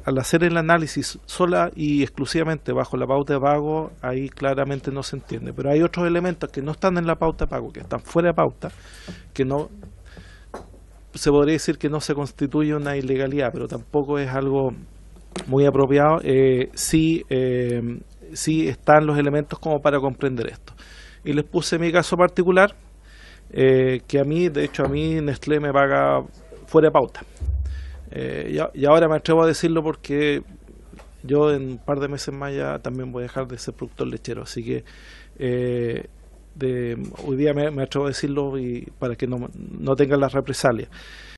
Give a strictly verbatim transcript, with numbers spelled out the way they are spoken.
al hacer el análisis sola y exclusivamente bajo la pauta de pago, ahí claramente no se entiende. Pero hay otros elementos que no están en la pauta de pago, que están fuera de pauta, que no se podría decir que no se constituye una ilegalidad, pero tampoco es algo muy apropiado. Eh, sí, eh, sí están los elementos como para comprender esto. Y les puse mi caso particular, eh, que a mí, de hecho a mí Nestlé me paga fuera de pauta. Eh, y, y ahora me atrevo a decirlo porque yo en un par de meses más ya también voy a dejar de ser productor lechero, así que eh, de, hoy día me, me atrevo a decirlo y para que no, no tengan las represalias.